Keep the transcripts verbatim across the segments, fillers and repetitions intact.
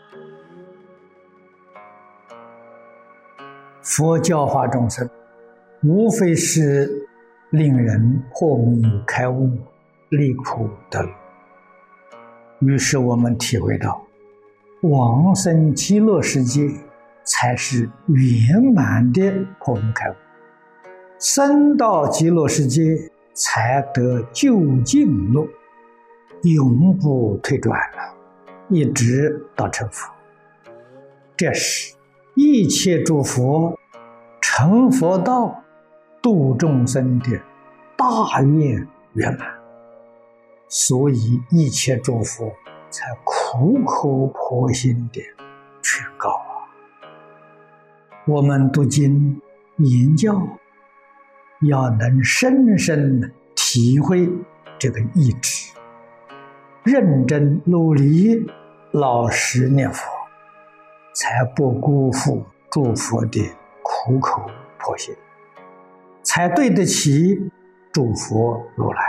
佛教化众生，无非是令人破迷开悟，离苦得乐。于是我们体会到，往生极乐世界才是圆满的破迷开悟，生到极乐世界才得究竟乐，永不退转了，一直到成佛。这是一切诸佛成佛道、度众生的大愿圆满，所以一切诸佛才苦口婆心的劝告啊。我们读经研教，要能深深地体会这个意志，认真努力，老实念佛，才不辜负诸佛的苦口婆心，才对得起诸佛如来。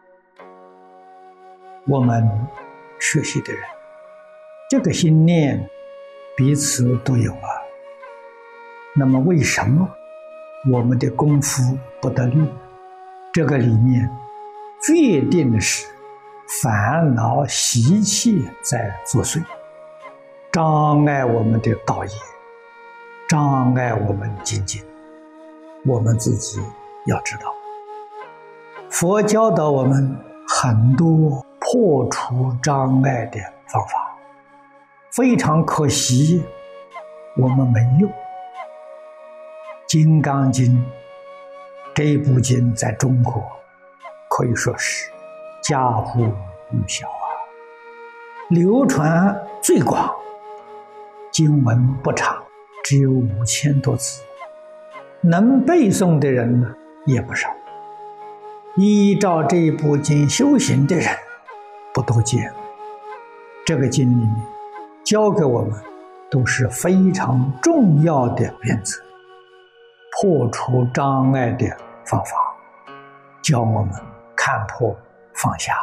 我们学习的人，这个心念彼此都有啊。那么为什么我们的功夫不得力？这个里面决定是烦恼习气在作祟，障碍我们的道业，障碍我们精进。我们自己要知道，佛教导我们很多破除障碍的方法，非常可惜我们没有。《金刚经》这一部经在中国可以说是家喻户晓啊，流传最广，经文不长，只有五千多字，能背诵的人呢也不少。依照这一部经修行的人不多见。这个经里面教给我们都是非常重要的原则，破除障碍的方法，教我们看破放下。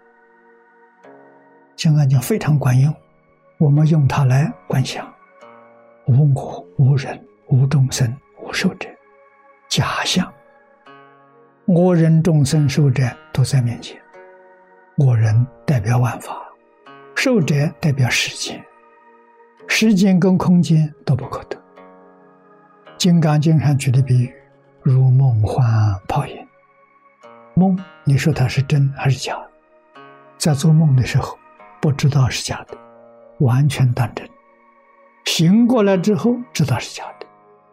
金刚经非常管用，我们用它来观想，无我、无人、无众生、无寿者，假象。我人众生寿者都在面前，我人代表万法，寿者代表时间，时间跟空间都不可得。金刚经上举的比喻，如梦幻泡影。梦，你说它是真还是假？在做梦的时候不知道是假的，完全当真。醒过来之后知道是假的。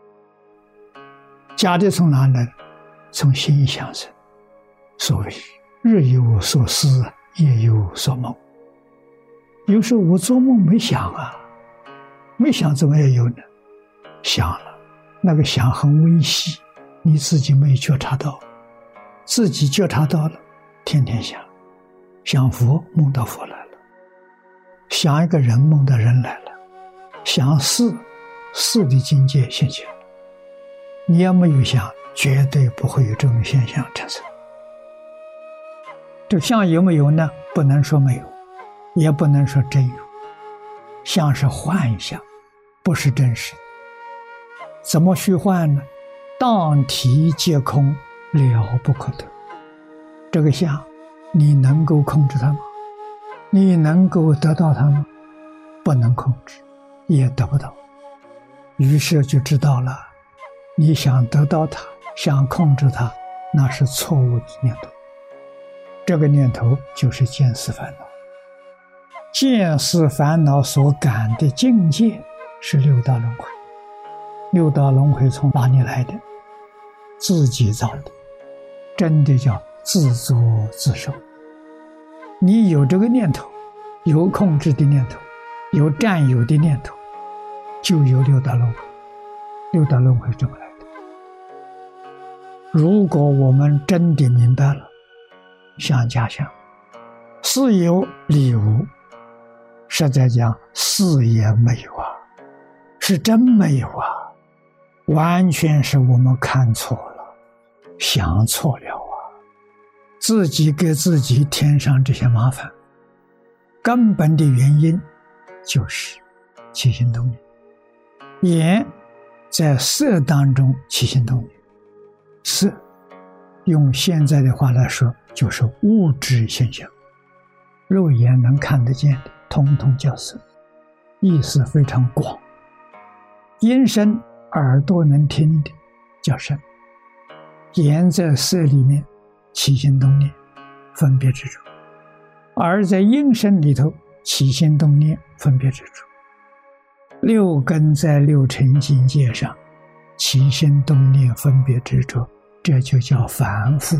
假的从哪来？从心想生。所谓日有所思，夜有所梦。有时候我做梦没想啊，没想怎么也有呢？想了，那个想很微细，你自己没觉察到，自己觉察到了，天天想。想佛，梦到佛来了；想一个人，梦到人来了；想事，事的境界现前了。你要没有想，绝对不会有这种现象产生。这相有没有呢？不能说没有，也不能说真有。相是幻象，不是真实。怎么虚幻呢？当体皆空，了不可得。这个相，你能够控制它吗？你能够得到它吗？不能控制，也得不到。于是就知道了，你想得到它，想控制它，那是错误的念头。这个念头就是见思烦恼。见思烦恼所感的境界是六道轮回。六道轮回从哪里来的？自己造的，真的叫自作自受。你有这个念头，有控制的念头，有占有的念头，就有六道轮回。六道轮回这么来的。如果我们真的明白了相假相，是有理无，实在讲是也没有啊，是真没有啊，完全是我们看错了，想错了啊，自己给自己添上这些麻烦。根本的原因就是起心动念，眼在色当中起心动念。色用现在的话来说，就是物质现象，肉眼能看得见的通通叫色，意思非常广。音声耳朵能听的叫声，眼在色里面起心动念，分别执着；而在音声里头起心动念，分别执着。六根在六尘境界上起心动念，分别执着，这就叫凡夫。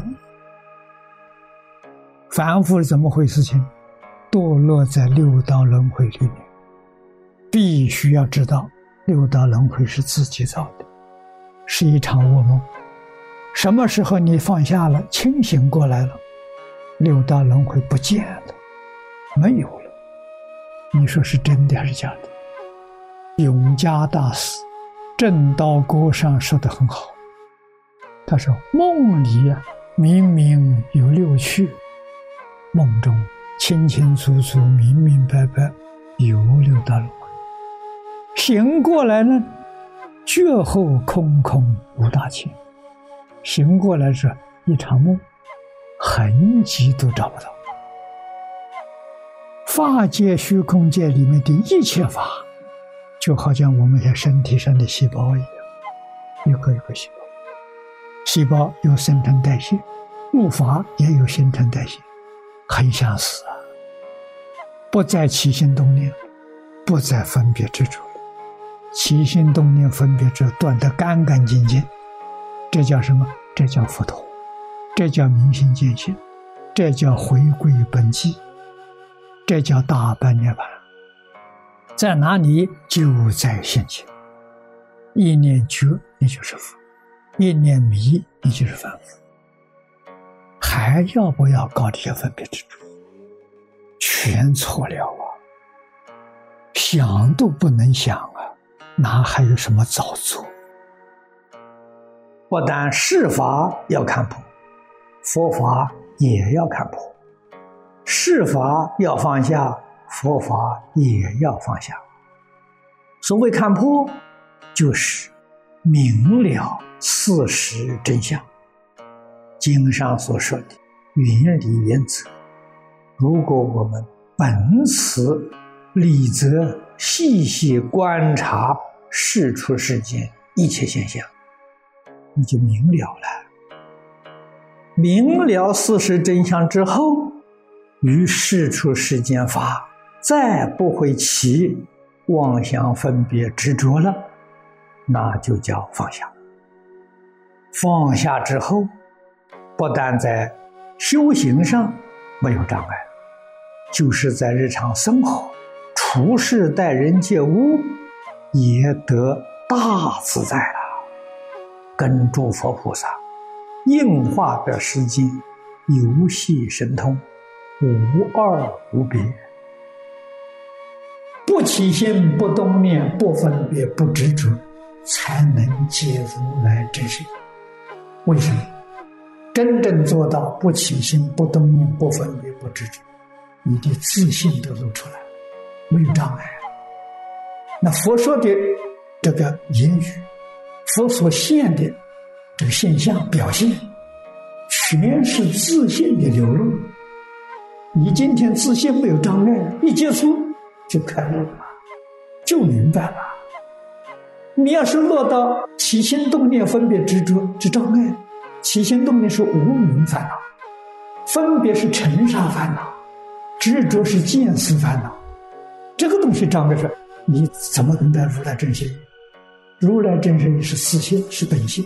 凡夫是怎么回事情？堕落在六道轮回里面，必须要知道六道轮回是自己造的，是一场噩梦。什么时候你放下了，清醒过来了，六道轮回不见了，没有了。你说是真的还是假的？永嘉大师正道歌上说得很好，他说梦里啊，明明有六趣，梦中清清楚楚明明白白有六道轮回，醒过来呢，觉后空空无大千。醒过来是一场梦，痕迹都找不到。法界虚空界里面的一切法，就好像我们在身体上的细胞一样，一个一个细胞，细胞有新陈代谢，物法也有新陈代谢，很相似啊。不再起心动念，不再分别执着了，起心动念分别执着断得干干净净，这叫什么？这叫佛陀，这叫明心见性，这叫回归本际，这叫大般涅槃。在哪里？就在现前。一念觉你就是佛，一念迷你就是凡夫。还要不要搞这些分别执着？全错了啊！想都不能想啊，哪还有什么造作？不但世法要看破，佛法也要看破。世法要放下，佛法也要放下。所谓看破，就是明了事实真相。经上所说的原理原则，如果我们本此理则细细观察世出世间一切现象，你就明了了。明了事实真相之后，于世出世间法再不会起妄想分别执着了，那就叫放下。放下之后，不但在修行上没有障碍，就是在日常生活处事待人接物也得大自在了。跟诸佛菩萨应化的世间游戏神通，无二无别。不起心，不动念，不分别，不执着，才能解如来真实。为什么？真正做到不起心，不动念，不分别，不执着，你的自信都露出来了，没有障碍。那佛说的这个言语，佛所现的这个现象表现，全是自信的流露。你今天自信没有障碍，一接触就开悟了，就明白了。你要是落到起心动念分别执着之障碍，起心动念是无明烦恼，分别是尘沙烦恼，执着是见思烦恼。这个东西障碍是，你怎么明白如来真心？如来真心是自性，是本性。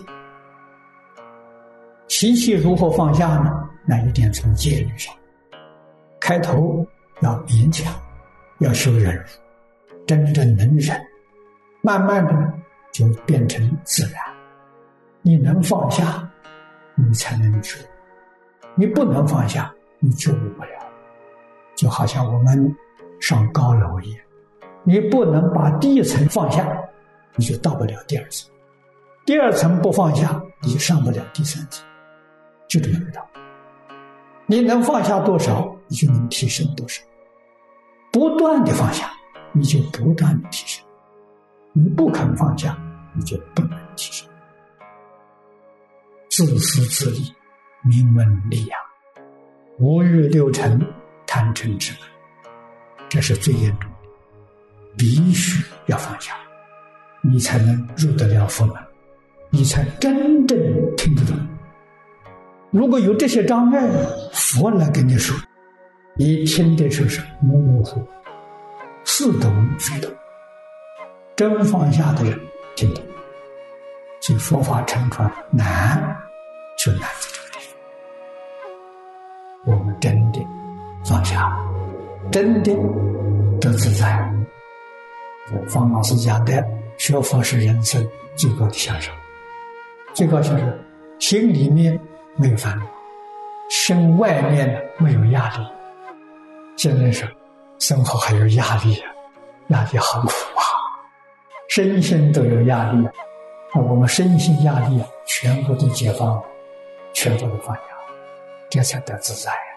习气如何放下呢？那一定从戒律上。开头要勉强，要修忍辱，真正能忍，慢慢的呢就变成自然。你能放下，你才能觉；你不能放下，你觉悟不了。就好像我们上高楼一样，你不能把第一层放下，你就到不了第二层；第二层不放下，你就上不了第三层。就这么个道理。你能放下多少，你就能提升多少。不断的放下，你就不断的提升。 你不肯放下，你就不能提升。自私自利，名闻利养，五欲六尘，贪嗔痴慢，这是最严重的，必须要放下，你才能入得了佛门，你才真正听得懂。如果有这些障碍，佛来跟你说，你听的时候是模模糊糊，似懂非懂。真放下的人听懂，所以佛法乘传难就难在这里。我们真的放下，真的得自在。方老师讲的，学佛是人生最高的享受，最高享受，心里面没有烦恼，身外面没有压力。现在说生活还有压力啊，压力好苦啊，身心都有压力啊。那我们身心压力啊，全部都解放了，全部都放下，这才得自在啊。